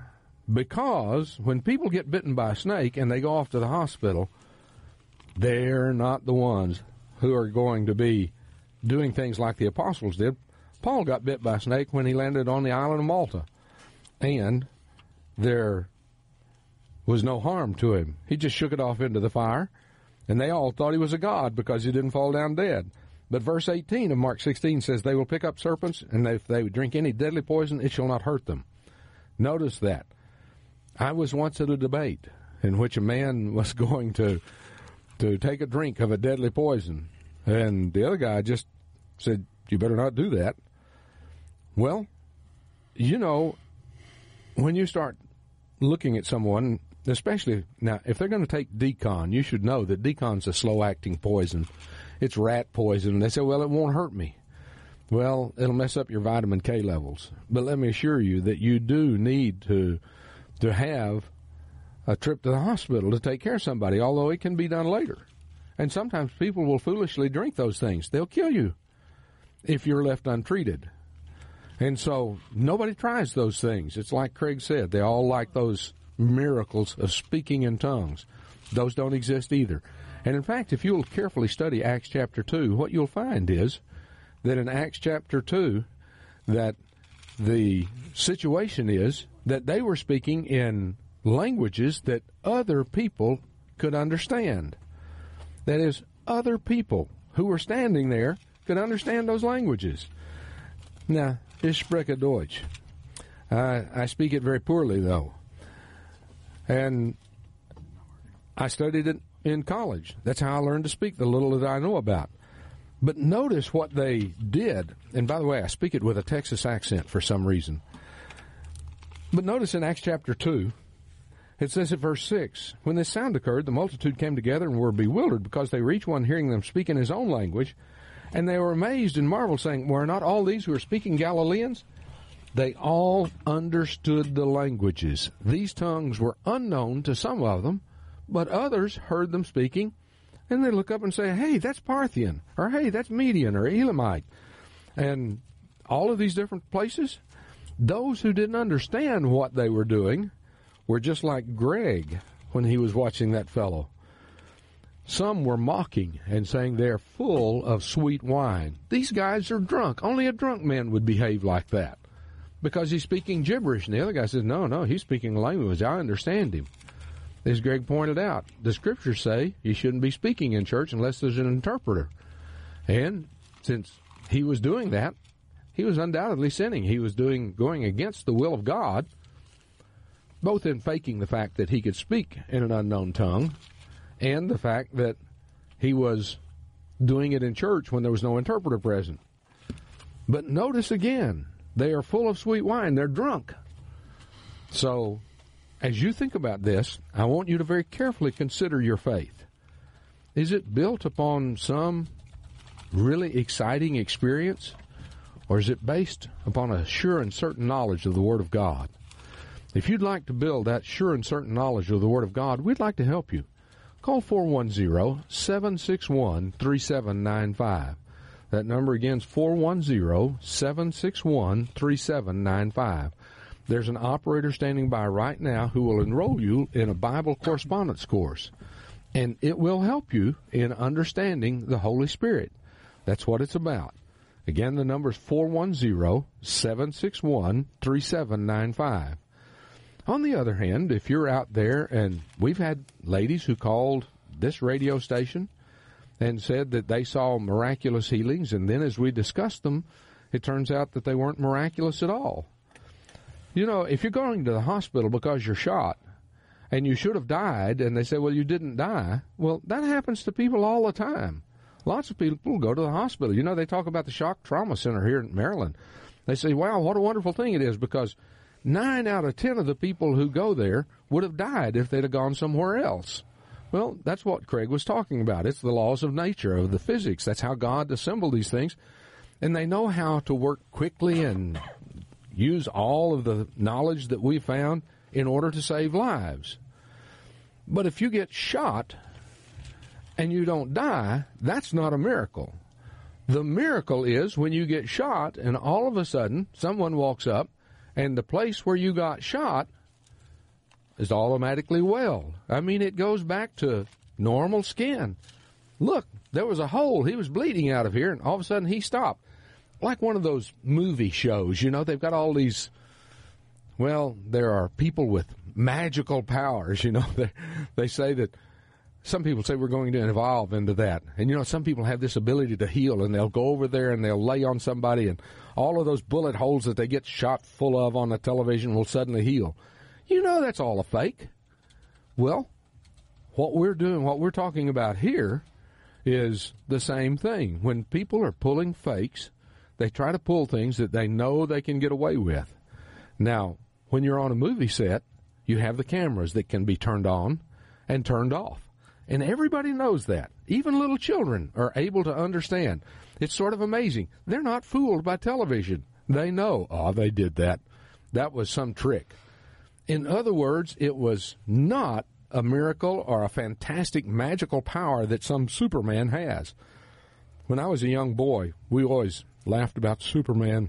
Because when people get bitten by a snake and they go off to the hospital, they're not the ones who are going to be doing things like the apostles did. Paul got bit by a snake when he landed on the island of Malta, and there was no harm to him. He just shook it off into the fire, and they all thought he was a god because he didn't fall down dead. But verse eighteen of Mark sixteen says, they will pick up serpents, and if they drink any deadly poison, it shall not hurt them. Notice that. I was once at a debate in which a man was going to to take a drink of a deadly poison, and the other guy just said, you better not do that. Well, you know, when you start looking at someone, especially now, if they're going to take Decon, you should know that Decon's a slow-acting poison. It's rat poison. They say, well, it won't hurt me. Well, it'll mess up your vitamin K levels. But let me assure you that you do need to to have a trip to the hospital to take care of somebody, although it can be done later. And sometimes people will foolishly drink those things. They'll kill you if you're left untreated. And so nobody tries those things. It's like Craig said. They all like those miracles of speaking in tongues. Those don't exist either. And in fact, if you'll carefully study Acts chapter two, what you'll find is that in Acts chapter two, that the situation is that they were speaking in languages that other people could understand. That is, other people who were standing there could understand those languages. Now, ich spreche Deutsch. Uh, I speak it very poorly, though. And I studied it in college. That's how I learned to speak the little that I know about. But notice what they did. And by the way, I speak it with a Texas accent for some reason. But notice in Acts chapter two, it says at verse six, when this sound occurred, the multitude came together and were bewildered because they were each one hearing them speak in his own language. And they were amazed and marveled, saying, were not all these who are speaking Galileans? They all understood the languages. These tongues were unknown to some of them, but others heard them speaking, and they look up and say, hey, that's Parthian, or hey, that's Median, or Elamite. And all of these different places, those who didn't understand what they were doing were just like Greg when he was watching that fellow. Some were mocking and saying they're full of sweet wine. These guys are drunk. Only a drunk man would behave like that because he's speaking gibberish. And the other guy says, no, no, he's speaking a language. I understand him. As Greg pointed out, the scriptures say you shouldn't be speaking in church unless there's an interpreter. And since he was doing that, he was undoubtedly sinning. He was doing going against the will of God, both in faking the fact that he could speak in an unknown tongue and the fact that he was doing it in church when there was no interpreter present. But notice again, they are full of sweet wine. They're drunk. So, as you think about this, I want you to very carefully consider your faith. Is it built upon some really exciting experience, or is it based upon a sure and certain knowledge of the Word of God? If you'd like to build that sure and certain knowledge of the Word of God, we'd like to help you. Call four one zero, seven six one, three seven nine five. That number again is four one zero, seven six one, three seven nine five. There's an operator standing by right now who will enroll you in a Bible correspondence course, and it will help you in understanding the Holy Spirit. That's what it's about. Again, the number is four one zero, seven six one, three seven nine five. On the other hand, if you're out there, and we've had ladies who called this radio station and said that they saw miraculous healings, and then as we discussed them, it turns out that they weren't miraculous at all. You know, if you're going to the hospital because you're shot and you should have died, and they say, well, you didn't die, well, that happens to people all the time. Lots of people go to the hospital. You know, they talk about the Shock Trauma Center here in Maryland. They say, wow, what a wonderful thing it is, because nine out of ten of the people who go there would have died if they'd have gone somewhere else. Well, that's what Craig was talking about. It's the laws of nature, of the physics. That's how God assembled these things. And they know how to work quickly and use all of the knowledge that we found in order to save lives. But if you get shot and you don't die, that's not a miracle. The miracle is when you get shot and all of a sudden someone walks up and the place where you got shot is automatically well. I mean, it goes back to normal skin. Look, there was a hole. He was bleeding out of here, and all of a sudden he stopped. Like one of those movie shows, you know, they've got all these, well, there are people with magical powers, you know. They, they say that, some people say we're going to evolve into that. And, you know, some people have this ability to heal, and they'll go over there and they'll lay on somebody, and all of those bullet holes that they get shot full of on the television will suddenly heal. You know that's all a fake. Well, what we're doing, what we're talking about here is the same thing. When people are pulling fakes, they try to pull things that they know they can get away with. Now, when you're on a movie set, you have the cameras that can be turned on and turned off. And everybody knows that. Even little children are able to understand. It's sort of amazing. They're not fooled by television. They know, oh, they did that. That was some trick. In other words, it was not a miracle or a fantastic magical power that some Superman has. When I was a young boy, we always laughed about Superman.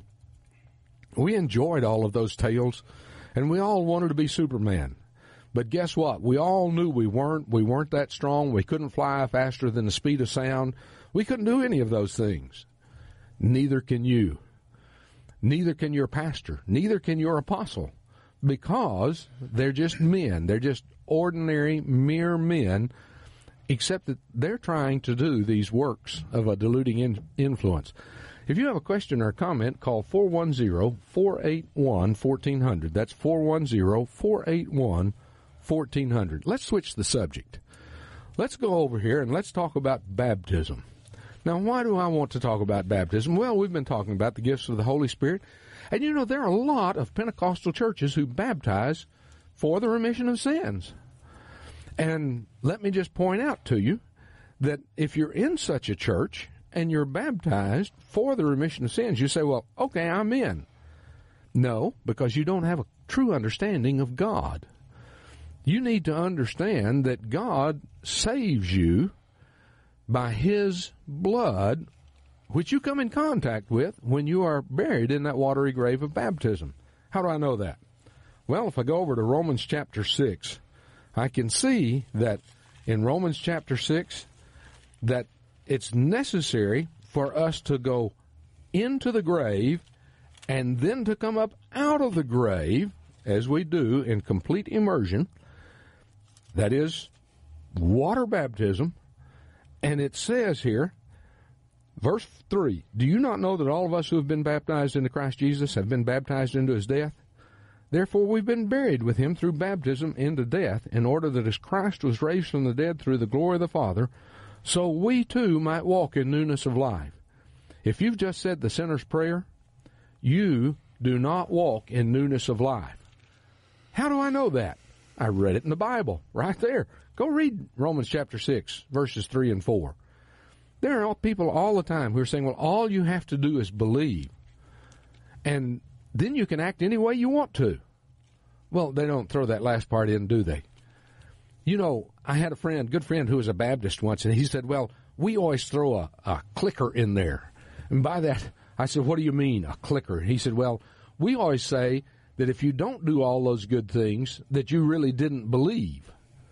We enjoyed all of those tales, and we all wanted to be Superman. But guess what? We all knew we weren't. We weren't that strong. We couldn't fly faster than the speed of sound. We couldn't do any of those things. Neither can you. Neither can your pastor. Neither can your apostle. Because they're just men. They're just ordinary, mere men, except that they're trying to do these works of a deluding in- influence. If you have a question or a comment, call four one zero, four eight one, one four zero zero. That's four one zero, four eight one, one four zero zero. Let's switch the subject. Let's go over here and let's talk about baptism. Now, why do I want to talk about baptism? Well, we've been talking about the gifts of the Holy Spirit. And, you know, there are a lot of Pentecostal churches who baptize for the remission of sins. And let me just point out to you that if you're in such a church and you're baptized for the remission of sins, you say, well, okay, I'm in. No, because you don't have a true understanding of God. You need to understand that God saves you by His blood, which you come in contact with when you are buried in that watery grave of baptism. How do I know that? Well, if I go over to Romans chapter six, I can see that in Romans chapter six that it's necessary for us to go into the grave and then to come up out of the grave, as we do in complete immersion. That is water baptism. And it says here, verse three, do you not know that all of us who have been baptized into Christ Jesus have been baptized into His death? Therefore we've been buried with Him through baptism into death, in order that as Christ was raised from the dead through the glory of the Father, so we too might walk in newness of life. If you've just said the sinner's prayer, you do not walk in newness of life. How do I know that? I read it in the Bible, right there. Go read Romans chapter six, verses three and four. There are people all the time who are saying, well, all you have to do is believe, and then you can act any way you want to. Well, they don't throw that last part in, do they? You know, I had a friend, good friend, who was a Baptist once, and he said, well, we always throw a, a clicker in there. And by that, I said, what do you mean, a clicker? He said, well, we always say that if you don't do all those good things, that you really didn't believe.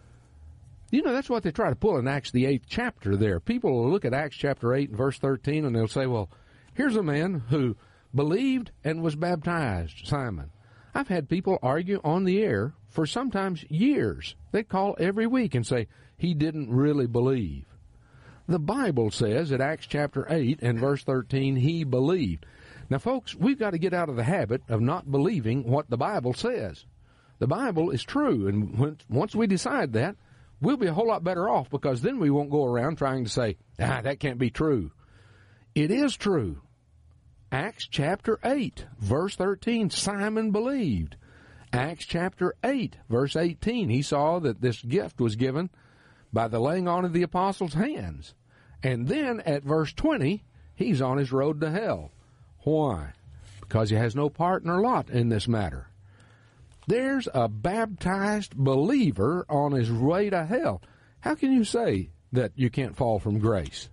You know, that's what they try to pull in Acts, the eighth chapter there. People will look at Acts chapter eight and verse thirteen, and they'll say, well, here's a man who believed and was baptized, Simon. I've had people argue on the air for sometimes years. They call every week and say, he didn't really believe. The Bible says at Acts chapter eight and verse thirteen, he believed. Now, folks, we've got to get out of the habit of not believing what the Bible says. The Bible is true, and when, once we decide that, we'll be a whole lot better off, because then we won't go around trying to say, ah, that can't be true. It is true. Acts chapter eight, verse thirteen, Simon believed. Acts chapter eight, verse eighteen, he saw that this gift was given by the laying on of the apostles' hands. And then at verse twenty, he's on his road to hell. Why? Because he has no part nor lot in this matter. There's a baptized believer on his way to hell. How can you say that you can't fall from grace?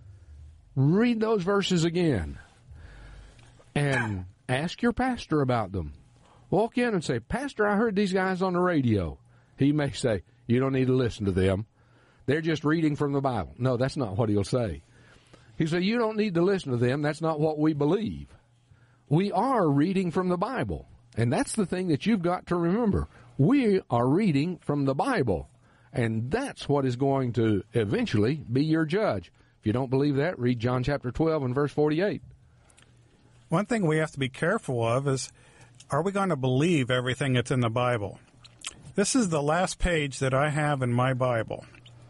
Read those verses again and ask your pastor about them. Walk in and say, Pastor, I heard these guys on the radio. He may say, you don't need to listen to them. They're just reading from the Bible. No, that's not what he'll say. He'll say, you don't need to listen to them. That's not what we believe. We are reading from the Bible. And that's the thing that you've got to remember. We are reading from the Bible. And that's what is going to eventually be your judge. If you don't believe that, read John chapter twelve and verse forty-eight. One thing we have to be careful of is, are we going to believe everything that's in the Bible? This is the last page that I have in my Bible.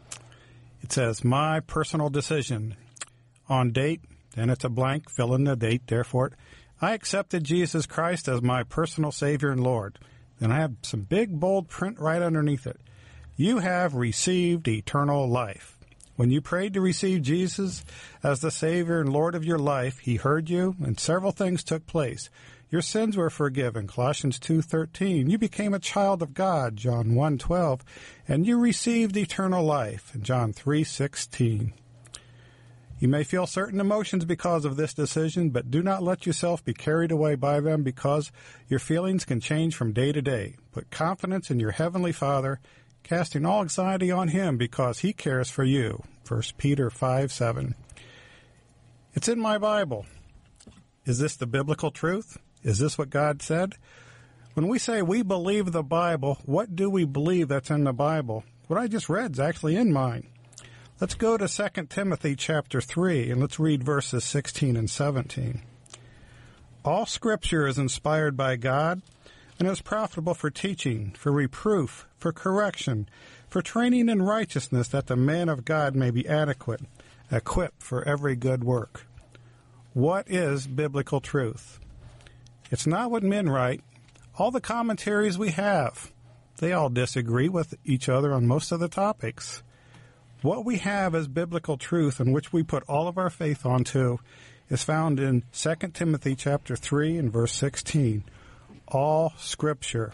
It says, my personal decision. On date, then it's a blank, fill in the date, therefore. I accepted Jesus Christ as my personal Savior and Lord. Then I have some big, bold print right underneath it. You have received eternal life. When you prayed to receive Jesus as the Savior and Lord of your life, He heard you, and several things took place. Your sins were forgiven, Colossians two thirteen. You became a child of God, John one twelve. And you received eternal life, John three sixteen. You may feel certain emotions because of this decision, but do not let yourself be carried away by them, because your feelings can change from day to day. Put confidence in your Heavenly Father, casting all anxiety on Him because He cares for you. First Peter five seven. It's in my Bible. Is this the biblical truth? Is this what God said? When we say we believe the Bible, what do we believe that's in the Bible? What I just read is actually in mine. Let's go to Second Timothy chapter three, and let's read verses sixteen and seventeen. All Scripture is inspired by God and is profitable for teaching, for reproof, for correction, for training in righteousness, that the man of God may be adequate, equipped for every good work. What is biblical truth? It's not what men write. All the commentaries we have, they all disagree with each other on most of the topics. What we have as biblical truth, in which we put all of our faith onto, is found in Second Timothy chapter three and verse sixteen. All Scripture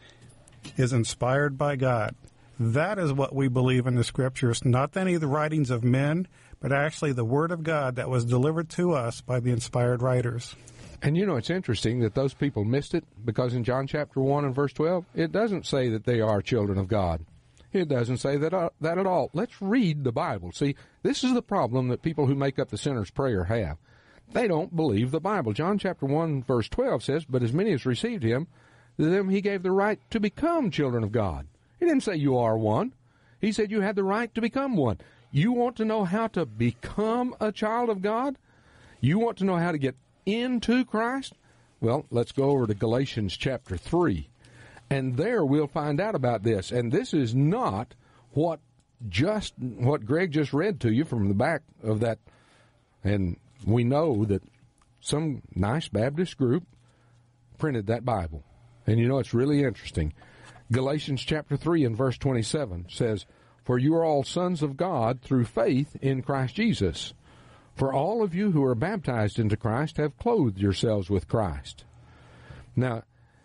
is inspired by God. That is what we believe in the Scriptures, not any of the writings of men, but actually the Word of God that was delivered to us by the inspired writers. And you know, it's interesting that those people missed it, because in John chapter one and verse twelve, it doesn't say that they are children of God. It doesn't say that uh, that at all. Let's read the Bible. See, this is the problem that people who make up the sinner's prayer have. They don't believe the Bible. John chapter one, verse twelve says, but as many as received Him, to them He gave the right to become children of God. He didn't say you are one. He said you had the right to become one. You want to know how to become a child of God? You want to know how to get into Christ? Well, let's go over to Galatians chapter three. And there we'll find out about this. And this is not what just what Greg just read to you from the back of that. And we know that some nice Baptist group printed that Bible. And you know, it's really interesting. Galatians chapter three and verse twenty-seven says, for you are all sons of God through faith in Christ Jesus. For all of you who are baptized into Christ have clothed yourselves with Christ. Now,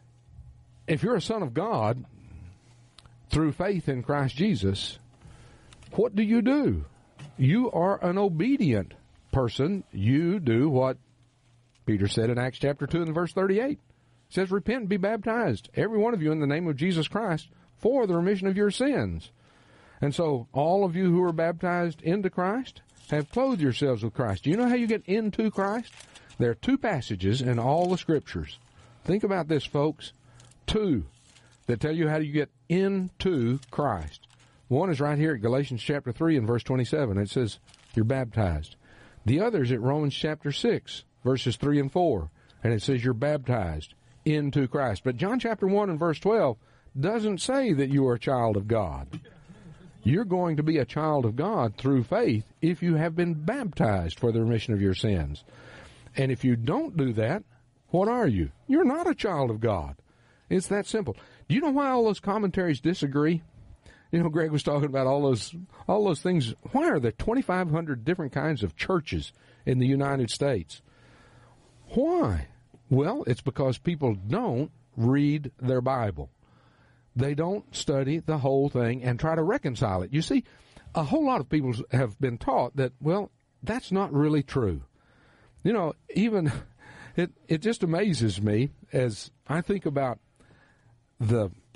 if you're a son of God through faith in Christ Jesus, what do you do? You are an obedient person. You do what Peter said in Acts chapter two and verse thirty-eight. It says, repent and be baptized, every one of you, in the name of Jesus Christ, for the remission of your sins. And so all of you who are baptized into Christ have clothed yourselves with Christ. Do you know how you get into Christ? There are two passages in all the Scriptures. Think about this, folks. Two that tell you how you get into Christ. One is right here at Galatians chapter three and verse twenty-seven. It says you're baptized. The other is at Romans chapter six, verses three and four. And it says you're baptized into Christ. But John chapter one and verse twelve doesn't say that you are a child of God. You're going to be a child of God through faith if you have been baptized for the remission of your sins. And if you don't do that, what are you? You're not a child of God. It's that simple. Do you know why all those commentaries disagree? You know, Greg was talking about all those all those things. Why are there twenty-five hundred different kinds of churches in the United States? Why? Well, it's because people don't read their Bible. They don't study the whole thing and try to reconcile it. You see, a whole lot of people have been taught that, well, that's not really true. You know, even it, it just amazes me as I think about the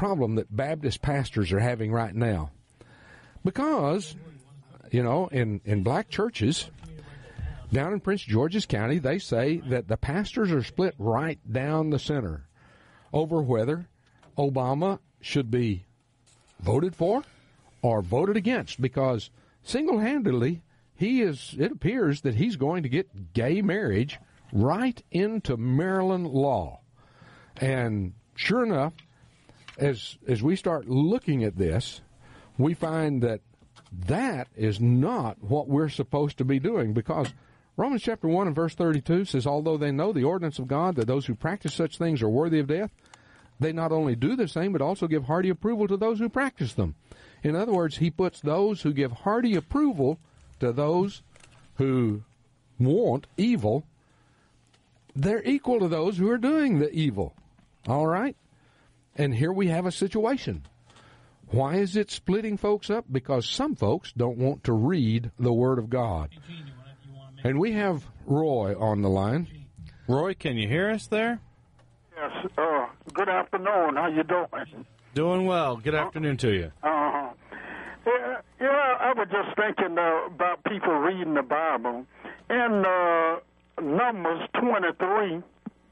problem that Baptist pastors are having right now. Because, you know, in, in black churches down in Prince George's County, they say that the pastors are split right down the center over whether Obama should be voted for or voted against, because single-handedly he is, it appears that he's going to get gay marriage right into Maryland law. And sure enough, as as we start looking at this, we find that that is not what we're supposed to be doing, because Romans chapter one and verse thirty-two says, although they know the ordinance of God, that those who practice such things are worthy of death, they not only do the same, but also give hearty approval to those who practice them. In other words, he puts those who give hearty approval to those who want evil, they're equal to those who are doing the evil. All right? And here we have a situation. Why is it splitting folks up? Because some folks don't want to read the Word of God. And we have Roy on the line. Roy, can you hear us there? Yes. Uh, good afternoon. How you doing? Doing well. Good afternoon to you. Uh-huh. Yeah, yeah, I was just thinking uh, about people reading the Bible. In uh, Numbers twenty-three,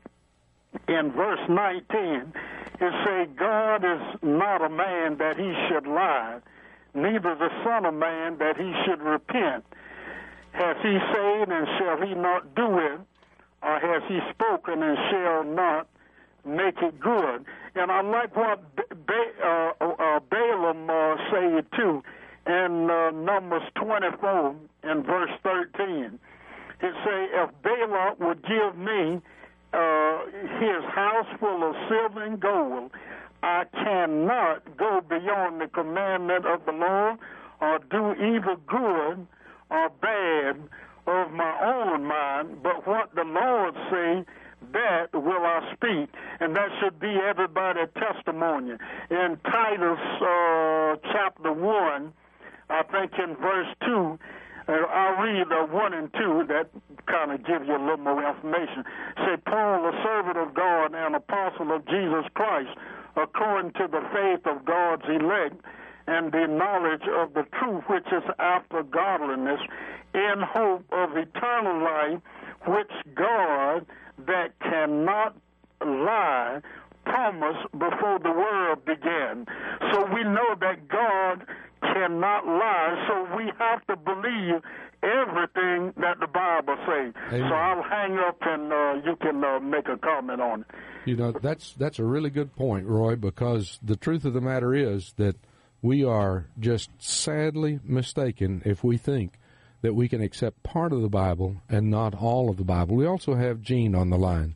in verse nineteen, it says, God is not a man that he should lie, neither the son of man that he should repent. Has he said, and shall he not do it? Or has he spoken, and shall not make it good? And I like what ba- uh, uh, Balaam uh, said, too, in uh, Numbers twenty-four and verse thirteen. It say, if Balak would give me uh, his house full of silver and gold, I cannot go beyond the commandment of the Lord, or do either good or bad of my own mind, but what the Lord say, that will I speak. And that should be everybody's testimony. In Titus uh, chapter one, I think in verse two, uh, I'll read uh, one and two, that kind of give you a little more information. Say, Paul, a servant of God and apostle of Jesus Christ, according to the faith of God's elect, and the knowledge of the truth which is after godliness, in hope of eternal life, which God, that cannot lie, promised before the world began. So we know that God cannot lie, so we have to believe everything that the Bible says. So I'll hang up and uh, you can uh, make a comment on it. You know, that's that's a really good point, Roy, because the truth of the matter is that we are just sadly mistaken if we think that we can accept part of the Bible and not all of the Bible. We also have Gene on the line.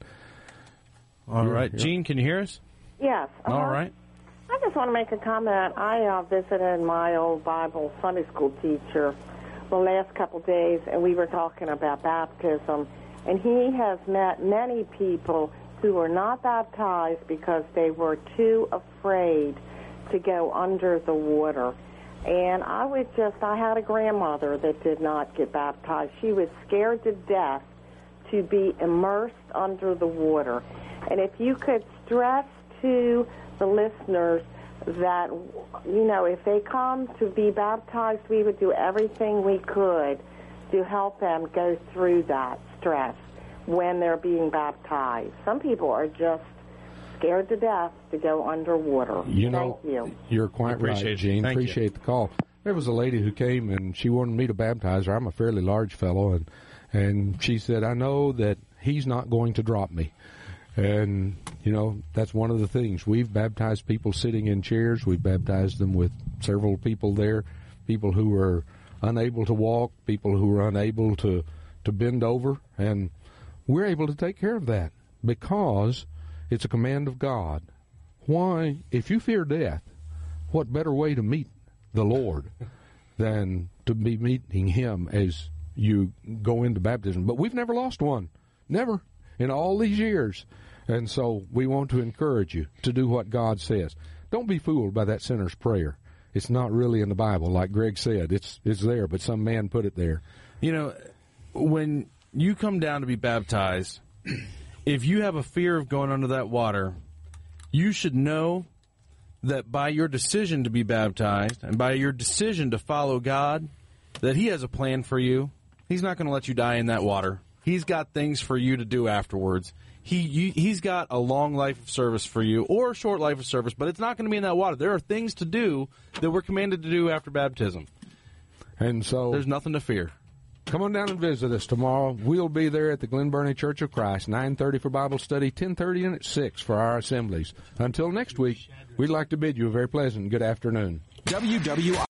All you're, right. You're... Gene, can you hear us? Yes. Uh-huh. All right. I just want to make a comment. I uh, visited my old Bible Sunday school teacher the last couple of days, and we were talking about baptism. And he has met many people who were not baptized because they were too afraid to go under the water. And I was just, I had a grandmother that did not get baptized. She was scared to death to be immersed under the water. And if you could stress to the listeners that, you know, if they come to be baptized, we would do everything we could to help them go through that stress when they're being baptized. Some people are just scared to death to go underwater. You know, Thank you. You're quite right, Gene. Thank Appreciate you. the call. There was a lady who came, and she wanted me to baptize her. I'm a fairly large fellow, and and she said, I know that he's not going to drop me. And, you know, that's one of the things. We've baptized people sitting in chairs. We've baptized them with several people there, people who were unable to walk, people who were unable to, to bend over. And we're able to take care of that because it's a command of God. Why, if you fear death, what better way to meet the Lord than to be meeting Him as you go into baptism? But we've never lost one. Never. In all these years. And so we want to encourage you to do what God says. Don't be fooled by that sinner's prayer. It's not really in the Bible, like Greg said. It's it's there, but some man put it there. You know, when you come down to be baptized, if you have a fear of going under that water, you should know that by your decision to be baptized and by your decision to follow God, that He has a plan for you. He's not going to let you die in that water. He's got things for you to do afterwards. He you, He's got a long life of service for you or a short life of service, but it's not going to be in that water. There are things to do that we're commanded to do after baptism. And so there's nothing to fear. Come on down and visit us tomorrow. We'll be there at the Glen Burnie Church of Christ, nine thirty for Bible study, ten thirty and at six for our assemblies. Until next week, we'd like to bid you a very pleasant good afternoon. W W I